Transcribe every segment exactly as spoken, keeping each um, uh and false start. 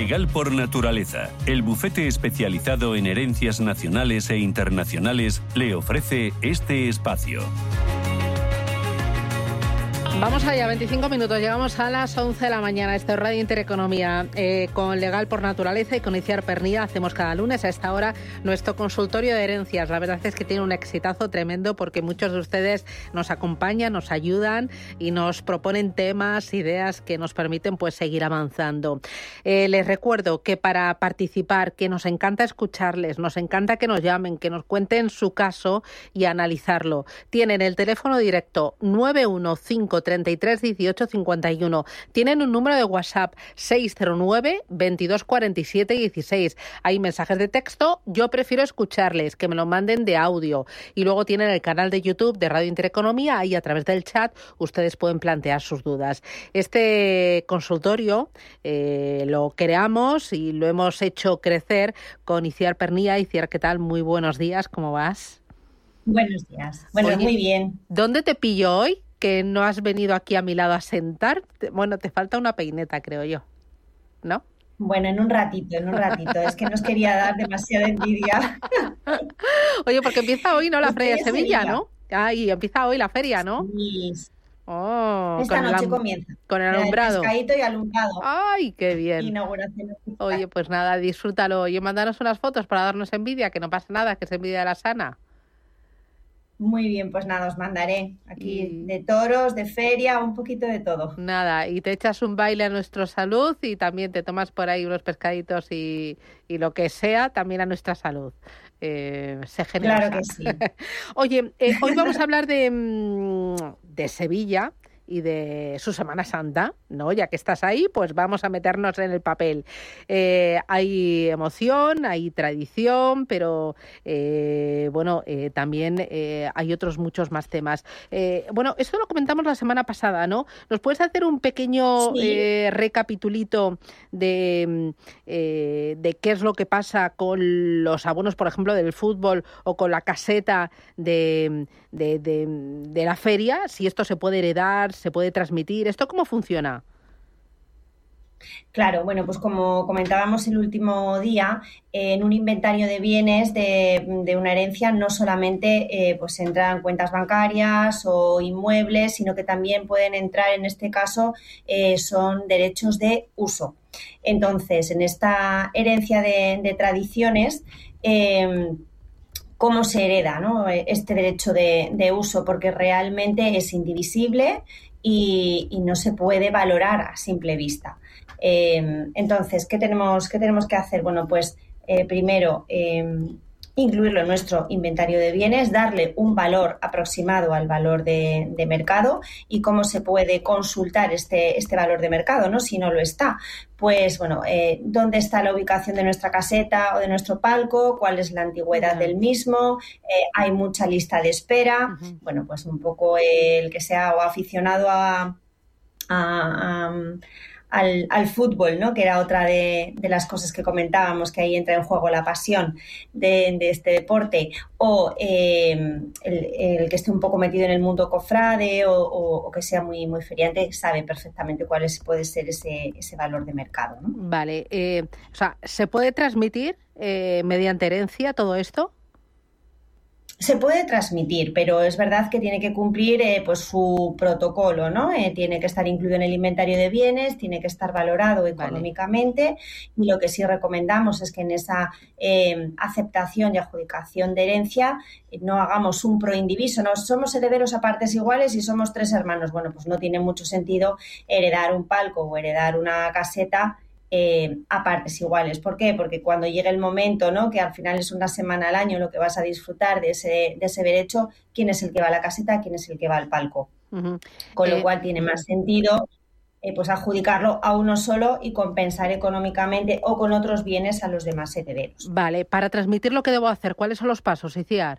Legal por Naturaleza, el bufete especializado en herencias nacionales e internacionales, le ofrece este espacio. Vamos allá, veinticinco minutos, llegamos a las once de la mañana. Esto es Radio Intereconomía, eh, con Legal por Naturaleza y con Itziar Pernía. Hacemos cada lunes a esta hora nuestro consultorio de herencias. La verdad es que tiene un exitazo tremendo porque muchos de ustedes nos acompañan, nos ayudan y nos proponen temas, ideas que nos permiten pues seguir avanzando. Eh, les recuerdo que para participar, que nos encanta escucharles, nos encanta que nos llamen, que nos cuenten su caso y analizarlo. Tienen el teléfono directo nueve uno cinco treinta y tres dieciocho cincuenta y uno. Tienen un número de WhatsApp seis cero nueve veintidós cuarenta y siete dieciséis. Hay mensajes de texto, yo prefiero escucharles, que me lo manden de audio. Y luego tienen el canal de YouTube de Radio Intereconomía, ahí a través del chat ustedes pueden plantear sus dudas. Este consultorio eh, lo creamos y lo hemos hecho crecer con Itziar Pernía. Itziar, ¿qué tal? Muy buenos días, ¿cómo vas? Buenos días. Bueno, Oye, muy bien. ¿Dónde te pillo hoy? Que no has venido aquí a mi lado a sentar. Bueno, te falta una peineta, creo yo, ¿no? Bueno, en un ratito, en un ratito. Es que no os quería dar demasiada envidia. Oye, porque empieza hoy, ¿no? La Estoy Feria de en Sevilla, Sevilla. ¿no? Ay, empieza hoy la feria, ¿no? Sí. Oh, Esta con el noche am- comienza. con el La de alumbrado. pescadito y alumbrado. Ay, qué bien. Inauguración oficial. Oye, pues nada, disfrútalo. Oye, mándanos unas fotos para darnos envidia, que no pasa nada, que es envidia de la sana. Muy bien, pues nada, os mandaré. Aquí Y- de toros, de feria, un poquito de todo. Nada, y te echas un baile a nuestra salud y también te tomas por ahí unos pescaditos y, y lo que sea, también a nuestra salud. Eh, sé generosa. Claro que sí. Oye, eh, hoy vamos a hablar de, mm, de Sevilla y de su Semana Santa, ¿no? Ya que estás ahí, pues vamos a meternos en el papel. Eh, hay emoción, hay tradición, pero eh, bueno, eh, también eh, hay otros muchos más temas. Eh, bueno, esto lo comentamos la semana pasada, ¿no? ¿Nos puedes hacer un pequeño Sí. eh, recapitulito de, eh, de qué es lo que pasa con los abonos, por ejemplo, del fútbol o con la caseta de, de, de, de la feria? Si esto se puede heredar, se puede transmitir, ¿esto cómo funciona? Claro, bueno, pues como comentábamos el último día, eh, en un inventario de bienes de, de una herencia no solamente eh, pues entran cuentas bancarias o inmuebles, sino que también pueden entrar, en este caso, eh, son derechos de uso. Entonces, en esta herencia de, de tradiciones, eh, ¿cómo se hereda, ¿no? este derecho de, de uso? Porque realmente es indivisible y, y no se puede valorar a simple vista. Eh, entonces, ¿qué tenemos, qué tenemos que hacer? Bueno, pues eh, primero eh, incluirlo en nuestro inventario de bienes, darle un valor aproximado al valor de, de mercado. ¿Y cómo se puede consultar este, este valor de mercado, ¿no? Si no lo está? Pues bueno, eh, ¿dónde está la ubicación de nuestra caseta o de nuestro palco? ¿Cuál es la antigüedad uh-huh. del mismo? Eh, ¿Hay mucha lista de espera? Uh-huh. Bueno, pues un poco el que sea o aficionado a, a, a Al, al fútbol, ¿no? Que era otra de, de las cosas que comentábamos, que ahí entra en juego la pasión de, de este deporte, o eh, el, el que esté un poco metido en el mundo cofrade o, o, o que sea muy, muy feriante, sabe perfectamente cuál es, puede ser ese, ese valor de mercado, ¿no? Vale, eh, o sea, ¿se puede transmitir eh, mediante herencia todo esto? Se puede transmitir, pero es verdad que tiene que cumplir eh, pues su protocolo, ¿no? Eh, tiene que estar incluido en el inventario de bienes, tiene que estar valorado económicamente, vale. Y lo que sí recomendamos es que en esa eh, aceptación y adjudicación de herencia eh, no hagamos un proindiviso, no somos herederos a partes iguales y somos tres hermanos. Bueno, pues no tiene mucho sentido heredar un palco o heredar una caseta Eh, a partes iguales. ¿Por qué? Porque cuando llegue el momento, ¿no? Que al final es una semana al año lo que vas a disfrutar de ese, de ese derecho, ¿quién es el que va a la caseta? ¿Quién es el que va al palco? Uh-huh. Con lo eh, cual tiene más sentido eh, pues adjudicarlo a uno solo y compensar económicamente o con otros bienes a los demás herederos. Vale, para transmitir lo que debo hacer, ¿cuáles son los pasos, Itziar?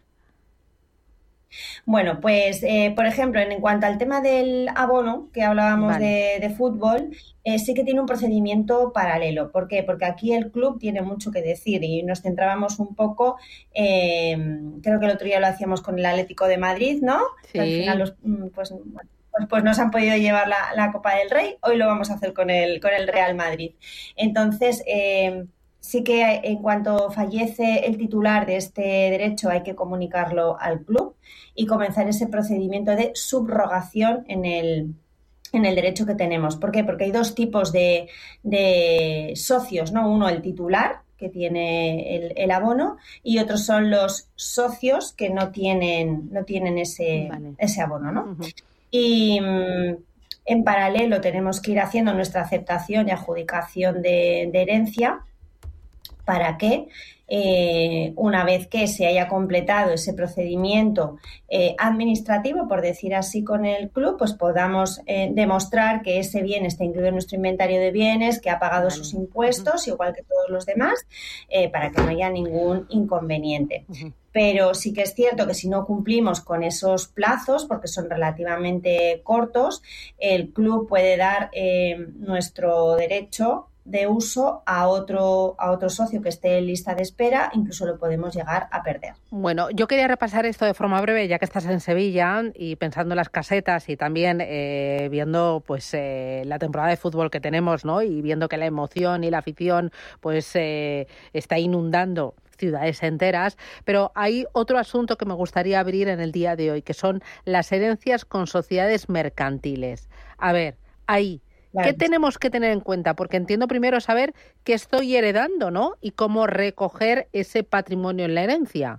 Bueno, pues, eh, por ejemplo, en, en cuanto al tema del abono, que hablábamos vale. de, de fútbol, eh, sí que tiene un procedimiento paralelo. ¿Por qué? Porque aquí el club tiene mucho que decir y nos centrábamos un poco, eh, creo que el otro día lo hacíamos con el Atlético de Madrid, ¿no? Sí. Que al final los, pues, pues, pues no se han podido llevar la, la Copa del Rey, hoy lo vamos a hacer con el, con el Real Madrid. Entonces, eh, sí que en cuanto fallece el titular de este derecho hay que comunicarlo al club y comenzar ese procedimiento de subrogación en el, en el derecho que tenemos. ¿Por qué? Porque hay dos tipos de, de socios, ¿no? Uno, el titular, que tiene el, el abono, y otros son los socios que no tienen, no tienen ese, vale. ese abono, ¿no? Uh-huh. Y mmm, en paralelo tenemos que ir haciendo nuestra aceptación y adjudicación de, de herencia, para que eh, una vez que se haya completado ese procedimiento eh, administrativo, por decir así, con el club, pues podamos eh, demostrar que ese bien está incluido en nuestro inventario de bienes, que ha pagado vale. sus impuestos, uh-huh. igual que todos los demás, eh, para que no haya ningún inconveniente. Uh-huh. Pero sí que es cierto que si no cumplimos con esos plazos, porque son relativamente cortos, el club puede dar eh, nuestro derecho de uso a otro a otro socio que esté en lista de espera, incluso lo podemos llegar a perder. Bueno, yo quería repasar esto de forma breve, ya que estás en Sevilla y pensando en las casetas y también eh, viendo pues eh, la temporada de fútbol que tenemos, ¿no? Y viendo que la emoción y la afición pues eh, está inundando ciudades enteras, pero hay otro asunto que me gustaría abrir en el día de hoy, que son las herencias con sociedades mercantiles. A ver, ahí Claro. ¿qué tenemos que tener en cuenta? Porque entiendo primero saber qué estoy heredando, ¿no? Y cómo recoger ese patrimonio en la herencia.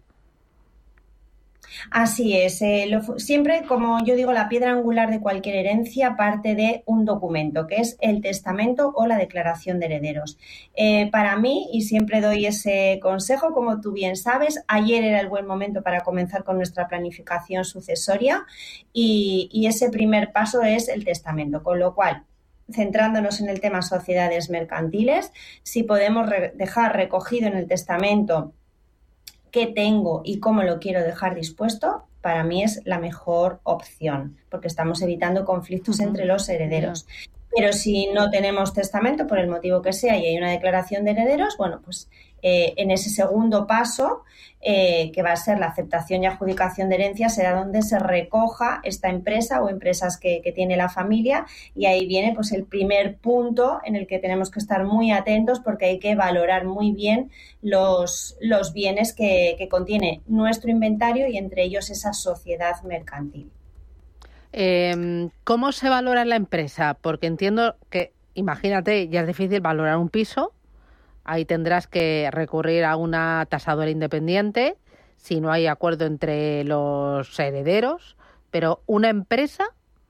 Así es. Eh, lo, siempre, como yo digo, la piedra angular de cualquier herencia parte de un documento, que es el testamento o la declaración de herederos. Eh, para mí, y siempre doy ese consejo, como tú bien sabes, ayer era el buen momento para comenzar con nuestra planificación sucesoria y, y ese primer paso es el testamento, con lo cual, centrándonos en el tema sociedades mercantiles, si podemos re- dejar recogido en el testamento qué tengo y cómo lo quiero dejar dispuesto, para mí es la mejor opción, porque estamos evitando conflictos uh-huh. entre los herederos. Yeah. Pero si no tenemos testamento, por el motivo que sea, y hay una declaración de herederos, bueno, pues eh, en ese segundo paso, eh, que va a ser la aceptación y adjudicación de herencias, será donde se recoja esta empresa o empresas que, que tiene la familia, y ahí viene pues el primer punto en el que tenemos que estar muy atentos, porque hay que valorar muy bien los, los bienes que, que contiene nuestro inventario y entre ellos esa sociedad mercantil. Eh, ¿Cómo se valora la empresa? Porque entiendo que, imagínate, ya es difícil valorar un piso, ahí tendrás que recurrir a una tasadora independiente si no hay acuerdo entre los herederos, pero ¿una empresa?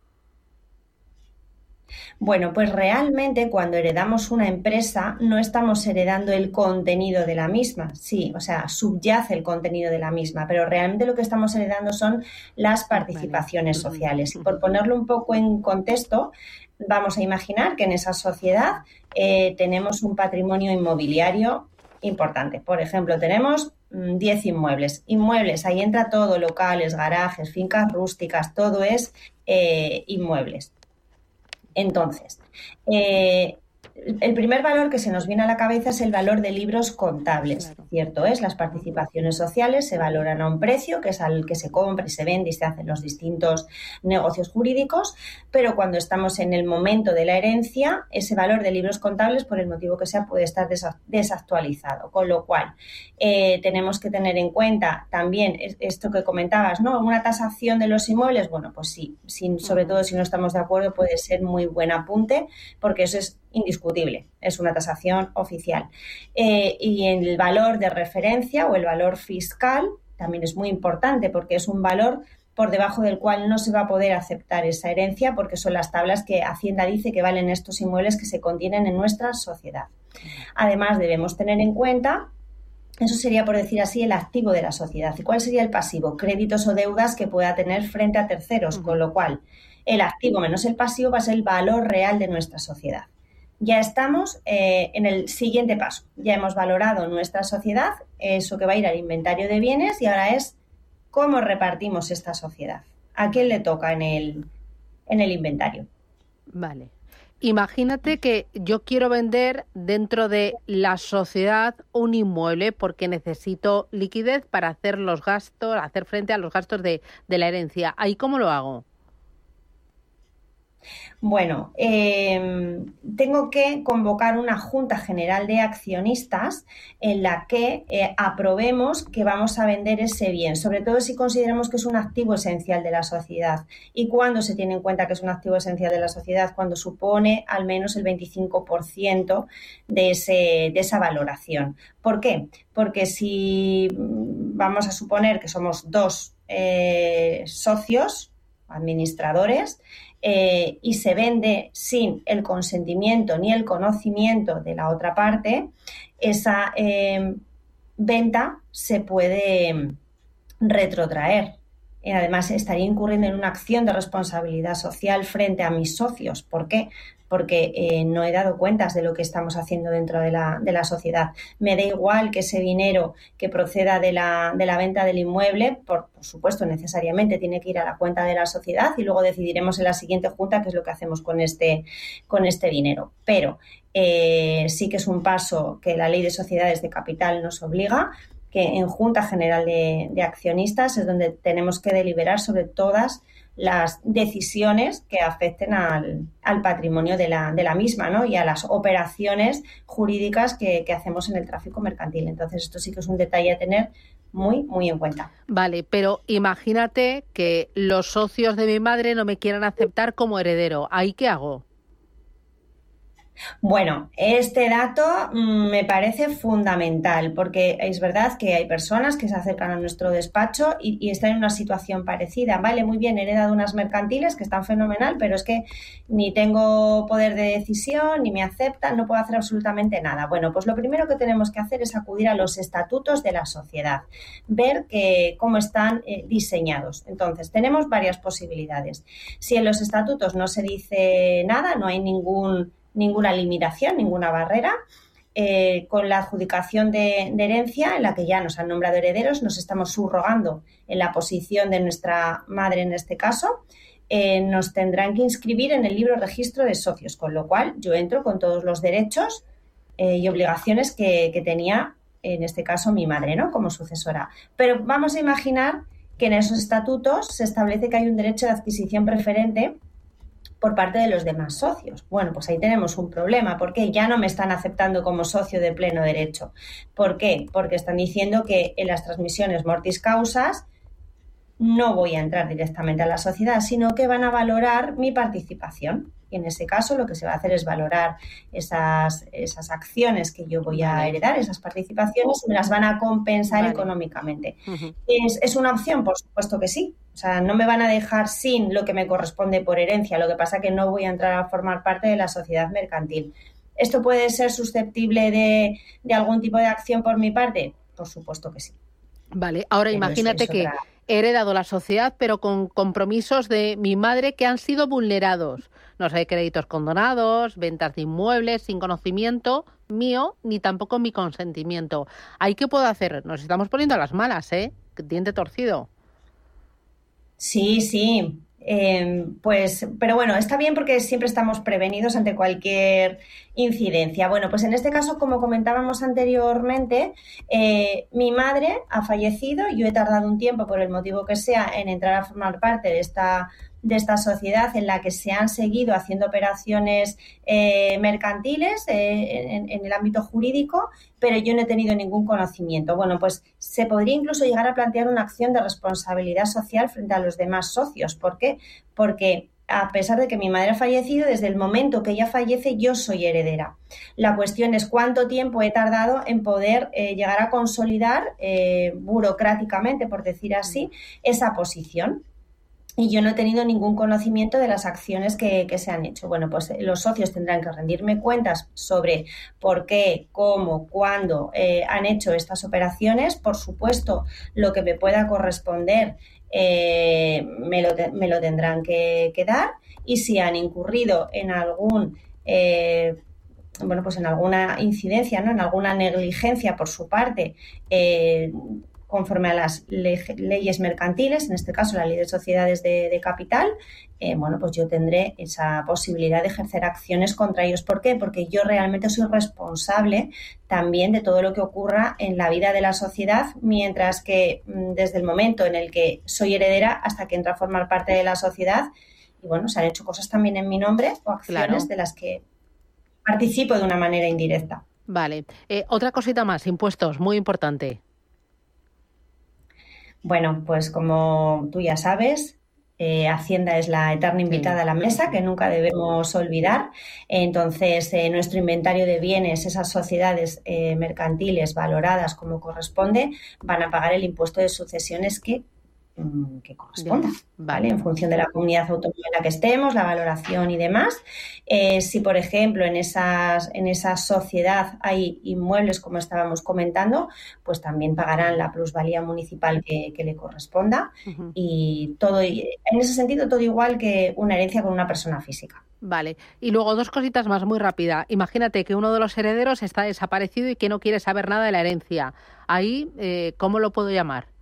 Bueno, pues realmente cuando heredamos una empresa no estamos heredando el contenido de la misma, sí, o sea, subyace el contenido de la misma, pero realmente lo que estamos heredando son las participaciones vale. sociales. Y por ponerlo un poco en contexto, vamos a imaginar que en esa sociedad eh, tenemos un patrimonio inmobiliario importante. Por ejemplo, tenemos diez inmuebles. Inmuebles, ahí entra todo, locales, garajes, fincas rústicas, todo es eh, inmuebles. Entonces, eh, el primer valor que se nos viene a la cabeza es el valor de libros contables, claro. ¿Cierto es? Las participaciones sociales se valoran a un precio, que es al que se compra y se vende y se hacen los distintos negocios jurídicos, pero cuando estamos en el momento de la herencia, ese valor de libros contables, por el motivo que sea, puede estar desactualizado, con lo cual eh, tenemos que tener en cuenta también esto que comentabas, ¿no? Una tasación de los inmuebles, bueno, pues sí, sin, sobre todo si no estamos de acuerdo, puede ser muy buen apunte, porque eso es indiscutible, es una tasación oficial. Eh, y el valor de referencia o el valor fiscal también es muy importante, porque es un valor por debajo del cual no se va a poder aceptar esa herencia, porque son las tablas que Hacienda dice que valen estos inmuebles que se contienen en nuestra sociedad. Además, debemos tener en cuenta, eso sería, por decir así, el activo de la sociedad. ¿Y cuál sería el pasivo? Créditos o deudas que pueda tener frente a terceros, con lo cual el activo menos el pasivo va a ser el valor real de nuestra sociedad. Ya estamos eh, en el siguiente paso. Ya hemos valorado nuestra sociedad, eso que va a ir al inventario de bienes, y ahora es cómo repartimos esta sociedad. ¿A quién le toca en el, en el inventario? Vale. Imagínate que yo quiero vender dentro de la sociedad un inmueble porque necesito liquidez para hacer los gastos, hacer frente a los gastos de, de la herencia. ¿Ahí cómo lo hago? Bueno, eh, tengo que convocar una Junta General de Accionistas en la que eh, aprobemos que vamos a vender ese bien, sobre todo si consideramos que es un activo esencial de la sociedad. ¿Y cuándo se tiene en cuenta que es un activo esencial de la sociedad? Cuando supone al menos el veinticinco por ciento de, ese, de esa valoración. ¿Por qué? Porque si vamos a suponer que somos dos eh, socios, administradores, Eh, y se vende sin el consentimiento ni el conocimiento de la otra parte, esa eh, venta se puede retrotraer. Y además estaría incurriendo en una acción de responsabilidad social frente a mis socios. ¿Por qué? Porque eh, no he dado cuentas de lo que estamos haciendo dentro de la, de la sociedad. Me da igual que ese dinero que proceda de la, de la venta del inmueble, por, por supuesto, necesariamente tiene que ir a la cuenta de la sociedad y luego decidiremos en la siguiente junta qué es lo que hacemos con este, con este dinero. Pero eh, sí que es un paso que la Ley de Sociedades de Capital nos obliga, que en Junta General de, de Accionistas es donde tenemos que deliberar sobre todas las decisiones que afecten al, al patrimonio de la, de la misma, ¿no? Y a las operaciones jurídicas que, que hacemos en el tráfico mercantil. Entonces, esto sí que es un detalle a tener muy, muy en cuenta. Vale, pero imagínate que los socios de mi madre no me quieran aceptar como heredero. ¿Ahí qué hago? Bueno, este dato mmm, me parece fundamental porque es verdad que hay personas que se acercan a nuestro despacho y, y están en una situación parecida. Vale, muy bien, he heredado unas mercantiles que están fenomenal, pero es que ni tengo poder de decisión, ni me aceptan, no puedo hacer absolutamente nada. Bueno, pues lo primero que tenemos que hacer es acudir a los estatutos de la sociedad, ver que, cómo están eh, diseñados. Entonces, tenemos varias posibilidades. Si en los estatutos no se dice nada, no hay ningún ninguna limitación, ninguna barrera, eh, con la adjudicación de, de herencia en la que ya nos han nombrado herederos, nos estamos subrogando en la posición de nuestra madre en este caso, eh, nos tendrán que inscribir en el libro registro de socios, con lo cual yo entro con todos los derechos eh, y obligaciones que, que tenía en este caso mi madre, ¿no? Como sucesora. Pero vamos a imaginar que en esos estatutos se establece que hay un derecho de adquisición preferente por parte de los demás socios. Bueno, pues ahí tenemos un problema, porque ya no me están aceptando como socio de pleno derecho. ¿Por qué? Porque están diciendo que en las transmisiones mortis causas no voy a entrar directamente a la sociedad, sino que van a valorar mi participación. Y en ese caso lo que se va a hacer es valorar esas, esas acciones que yo voy a heredar, esas participaciones, y me las van a compensar vale. económicamente. Uh-huh. ¿Es, ¿Es una opción? Por supuesto que sí. O sea, no me van a dejar sin lo que me corresponde por herencia. Lo que pasa es que no voy a entrar a formar parte de la sociedad mercantil. ¿Esto puede ser susceptible de, de algún tipo de acción por mi parte? Por supuesto que sí. Vale, ahora pero imagínate es, es otra... que he heredado la sociedad, pero con compromisos de mi madre que han sido vulnerados. No sé, créditos condonados, ventas de inmuebles sin conocimiento mío, ni tampoco mi consentimiento. ¿Ahí qué puedo hacer? Nos estamos poniendo a las malas, ¿eh? Diente torcido. Sí, sí. Eh, pues, pero bueno, está bien porque siempre estamos prevenidos ante cualquier incidencia. Bueno, pues en este caso, como comentábamos anteriormente, eh, mi madre ha fallecido, yo he tardado un tiempo por el motivo que sea en entrar a formar parte de esta de esta sociedad en la que se han seguido haciendo operaciones eh, mercantiles eh, en, en el ámbito jurídico, pero yo no he tenido ningún conocimiento. Bueno, pues se podría incluso llegar a plantear una acción de responsabilidad social frente a los demás socios. ¿Por qué? Porque a pesar de que mi madre ha fallecido, desde el momento que ella fallece, yo soy heredera. La cuestión es cuánto tiempo he tardado en poder eh, llegar a consolidar eh, burocráticamente, por decir así, esa posición. Y yo no he tenido ningún conocimiento de las acciones que, que se han hecho. Bueno, pues los socios tendrán que rendirme cuentas sobre por qué, cómo, cuándo eh, han hecho estas operaciones. Por supuesto, lo que me pueda corresponder eh, me, lo te, me lo tendrán que, que dar. Y si han incurrido en algún... Eh, bueno, pues en alguna incidencia, ¿no? En alguna negligencia por su parte, eh, conforme a las le- leyes mercantiles, en este caso la ley de sociedades de, de capital, eh, bueno, pues yo tendré esa posibilidad de ejercer acciones contra ellos. ¿Por qué? Porque yo realmente soy responsable también de todo lo que ocurra en la vida de la sociedad, mientras que desde el momento en el que soy heredera hasta que entro a formar parte de la sociedad, y bueno, se han hecho cosas también en mi nombre o acciones claro. de las que participo de una manera indirecta. Vale. Eh, otra cosita más, impuestos, muy importante. Bueno, pues como tú ya sabes, eh, Hacienda es la eterna invitada sí. a la mesa, que nunca debemos olvidar. Entonces, eh, nuestro inventario de bienes, esas sociedades eh, mercantiles valoradas como corresponde, van a pagar el impuesto de sucesiones que que corresponda, ¿vale? En función de la comunidad autónoma en la que estemos, la valoración y demás. Eh, si, por ejemplo, en esas en esa sociedad hay inmuebles, como estábamos comentando, pues también pagarán la plusvalía municipal que, que le corresponda uh-huh. y todo, en ese sentido, todo igual que una herencia con una persona física. Vale. Y luego dos cositas más muy rápida. Imagínate que uno de los herederos está desaparecido y que no quiere saber nada de la herencia. Ahí, eh, ¿cómo lo puedo llamar?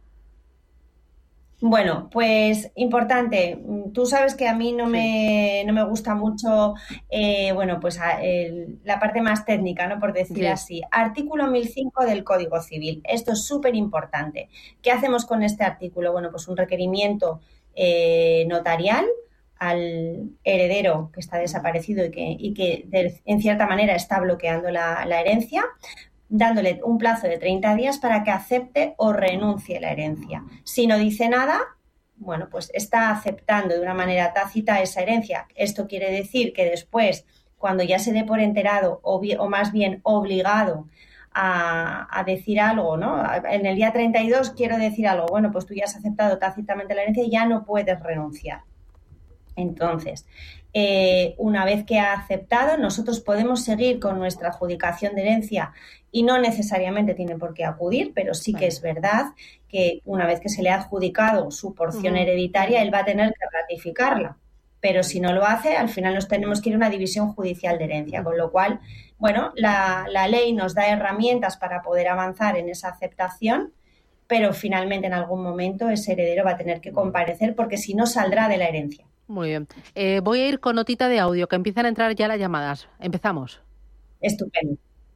Bueno, pues importante. Tú sabes que a mí no me, no me gusta mucho, eh, bueno, pues a, el, la parte más técnica, ¿no? Por decir sí. así. Artículo mil cinco del Código Civil. Esto es súper importante. ¿Qué hacemos con este artículo? Bueno, pues un requerimiento eh, notarial al heredero que está desaparecido y que, y que de, en cierta manera está bloqueando la, la herencia, dándole un plazo de treinta días para que acepte o renuncie a la herencia. Si no dice nada, bueno, pues está aceptando de una manera tácita esa herencia. Esto quiere decir que después, cuando ya se dé por enterado o, bien, o más bien obligado a, a decir algo, ¿no? En el día treinta y dos quiero decir algo, bueno, pues tú ya has aceptado tácitamente la herencia y ya no puedes renunciar. Entonces, eh, una vez que ha aceptado, nosotros podemos seguir con nuestra adjudicación de herencia y no necesariamente tiene por qué acudir, pero sí que es verdad que una vez que se le ha adjudicado su porción uh-huh. hereditaria, él va a tener que ratificarla. Pero si no lo hace, al final nos tenemos que ir a una división judicial de herencia, con lo cual, bueno, la, la ley nos da herramientas para poder avanzar en esa aceptación, pero finalmente en algún momento ese heredero va a tener que comparecer porque si no saldrá de la herencia. Muy bien. Eh, voy a ir con notita de audio, que empiezan a entrar ya las llamadas. Empezamos. Estupendo.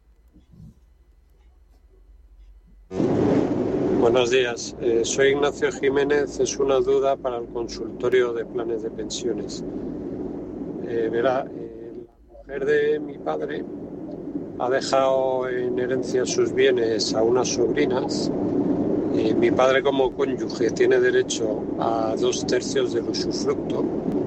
Buenos días. Eh, soy Ignacio Jiménez. Es una duda para el consultorio de planes de pensiones. Eh, verá, eh, la mujer de mi padre ha dejado en herencia sus bienes a unas sobrinas. Eh, mi padre como cónyuge tiene derecho a dos tercios del usufructo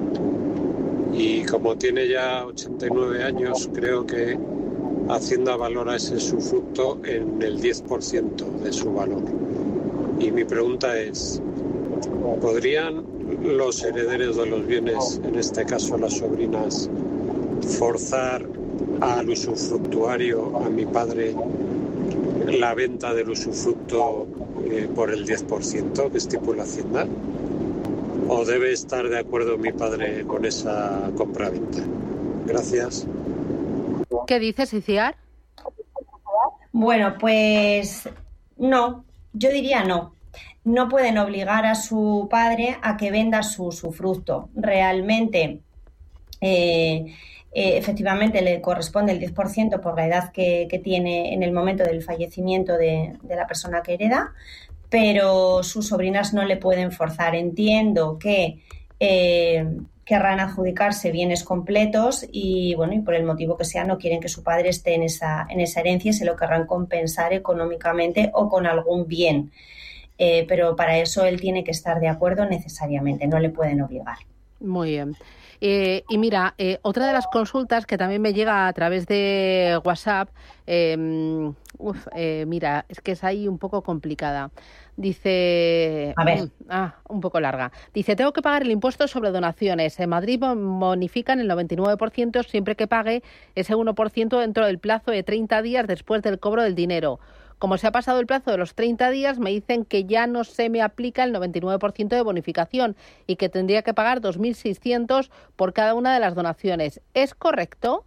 y como tiene ya ochenta y nueve años, creo que Hacienda valora ese usufructo en el diez por ciento de su valor. Y mi pregunta es, ¿podrían los herederos de los bienes, en este caso las sobrinas, forzar al usufructuario, a mi padre, la venta del usufructo eh, por el diez por ciento que estipula Hacienda? ¿O debe estar de acuerdo mi padre con esa compraventa? Gracias. ¿Qué dices, Iciar? Bueno, pues no, yo diría no. No pueden obligar a su padre a que venda su usufructo. Realmente, eh, eh, efectivamente, le corresponde el diez por ciento por la edad que, que tiene en el momento del fallecimiento de, de la persona que hereda, pero sus sobrinas no le pueden forzar. Entiendo que eh, querrán adjudicarse bienes completos y, bueno, y por el motivo que sea no quieren que su padre esté en esa, en esa herencia y se lo querrán compensar económicamente o con algún bien. Eh, pero para eso él tiene que estar de acuerdo necesariamente, no le pueden obligar. Muy bien. Eh, y mira, eh, otra de las consultas que también me llega a través de WhatsApp, eh, uf, eh, mira, es que es ahí un poco complicada. Dice, a ver. ah, un poco larga. Dice, tengo que pagar el impuesto sobre donaciones. En Madrid bonifican el noventa y nueve por ciento siempre que pague ese uno por ciento dentro del plazo de treinta días después del cobro del dinero. Como se ha pasado el plazo de los treinta días, me dicen que ya no se me aplica el noventa y nueve por ciento de bonificación y que tendría que pagar dos mil seiscientos por cada una de las donaciones. ¿Es correcto?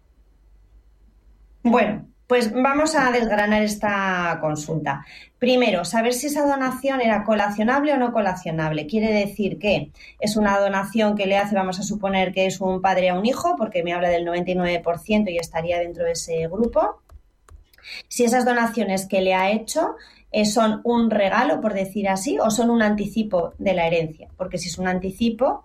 Bueno, pues vamos a desgranar esta consulta. Primero, saber si esa donación era colacionable o no colacionable. Quiere decir que es una donación que le hace, vamos a suponer que es un padre a un hijo, porque me habla del noventa y nueve por ciento y estaría dentro de ese grupo. Si esas donaciones que le ha hecho eh, son un regalo, por decir así, o son un anticipo de la herencia, porque si es un anticipo,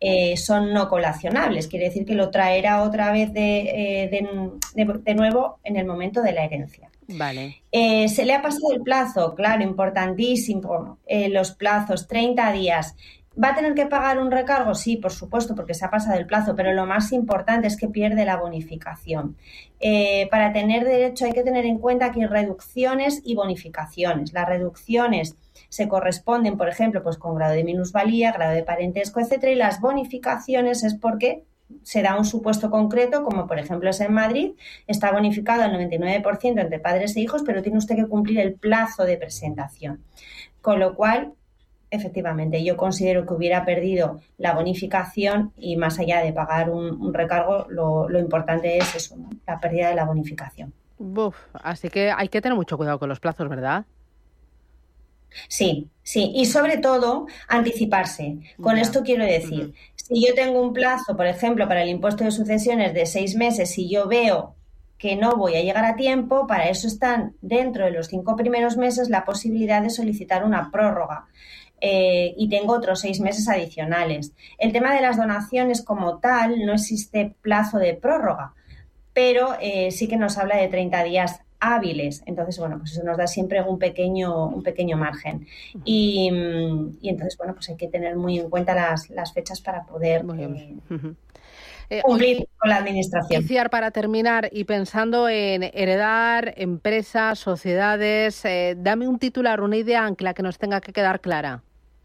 eh, son no colacionables, quiere decir que lo traerá otra vez de, eh, de, de, de nuevo en el momento de la herencia. Vale. Eh, se le ha pasado el plazo, claro, importantísimo, eh, los plazos, treinta días. ¿Va a tener que pagar un recargo? Sí, por supuesto, porque se ha pasado el plazo, pero lo más importante es que pierde la bonificación. Eh, para tener derecho hay que tener en cuenta que hay reducciones y bonificaciones. Las reducciones se corresponden, por ejemplo, pues con grado de minusvalía, grado de parentesco, etcétera, y las bonificaciones es porque se da un supuesto concreto, como por ejemplo es en Madrid, está bonificado al noventa y nueve por ciento entre padres e hijos, pero tiene usted que cumplir el plazo de presentación. Con lo cual, efectivamente, yo considero que hubiera perdido la bonificación y más allá de pagar un, un recargo, lo, lo importante es eso, ¿no? La pérdida de la bonificación. Uf, así que hay que tener mucho cuidado con los plazos, ¿verdad? Sí, sí, y sobre todo anticiparse. Con Ya. esto quiero decir, uh-huh. si yo tengo un plazo, por ejemplo, para el impuesto de sucesiones de seis meses y yo veo que no voy a llegar a tiempo, para eso están dentro de los cinco primeros meses la posibilidad de solicitar una prórroga. Eh, y tengo otros seis meses adicionales. El tema de las donaciones como tal, no existe plazo de prórroga, pero eh, sí que nos habla de treinta días hábiles. Entonces, bueno, pues eso nos da siempre un pequeño, un pequeño margen. Y, y entonces, bueno, pues hay que tener muy en cuenta las, las fechas para poder eh, eh, cumplir hoy, con la administración. Iciar, para terminar, y pensando en heredar empresas, sociedades, eh, dame un titular, una idea ancla que nos tenga que quedar clara.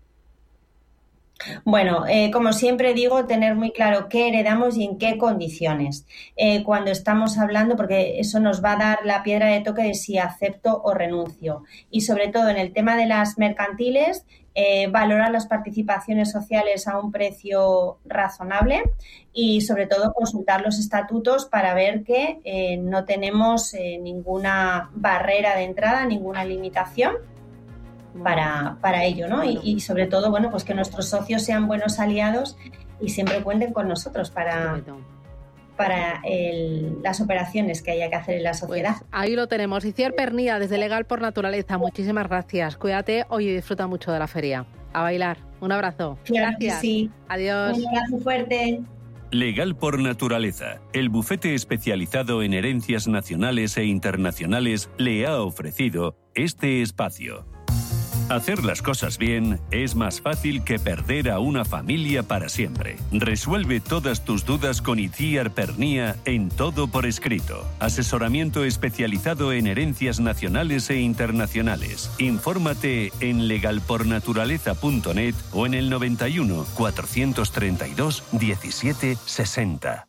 Bueno, eh, como siempre digo, tener muy claro qué heredamos y en qué condiciones. Eh, cuando estamos hablando, porque eso nos va a dar la piedra de toque de si acepto o renuncio. Y sobre todo en el tema de las mercantiles, eh, valorar las participaciones sociales a un precio razonable y sobre todo consultar los estatutos para ver que eh, no tenemos eh, ninguna barrera de entrada, ninguna limitación para, para ello, ¿no? Y, y sobre todo, bueno, pues que nuestros socios sean buenos aliados y siempre cuenten con nosotros para, para el, las operaciones que haya que hacer en la sociedad. Pues ahí lo tenemos. Iciar Pernía, desde Legal por Naturaleza. Muchísimas gracias. Cuídate hoy y disfruta mucho de la feria. A bailar. Un abrazo. Claro gracias. Que sí. Adiós. Un abrazo fuerte. Legal por Naturaleza, el bufete especializado en herencias nacionales e internacionales, le ha ofrecido este espacio. Hacer las cosas bien es más fácil que perder a una familia para siempre. Resuelve todas tus dudas con Iciar Pernía en Todo por Escrito. Asesoramiento especializado en herencias nacionales e internacionales. Infórmate en legal por naturaleza punto net o en el noventa y uno, cuatrocientos treinta y dos, diecisiete sesenta.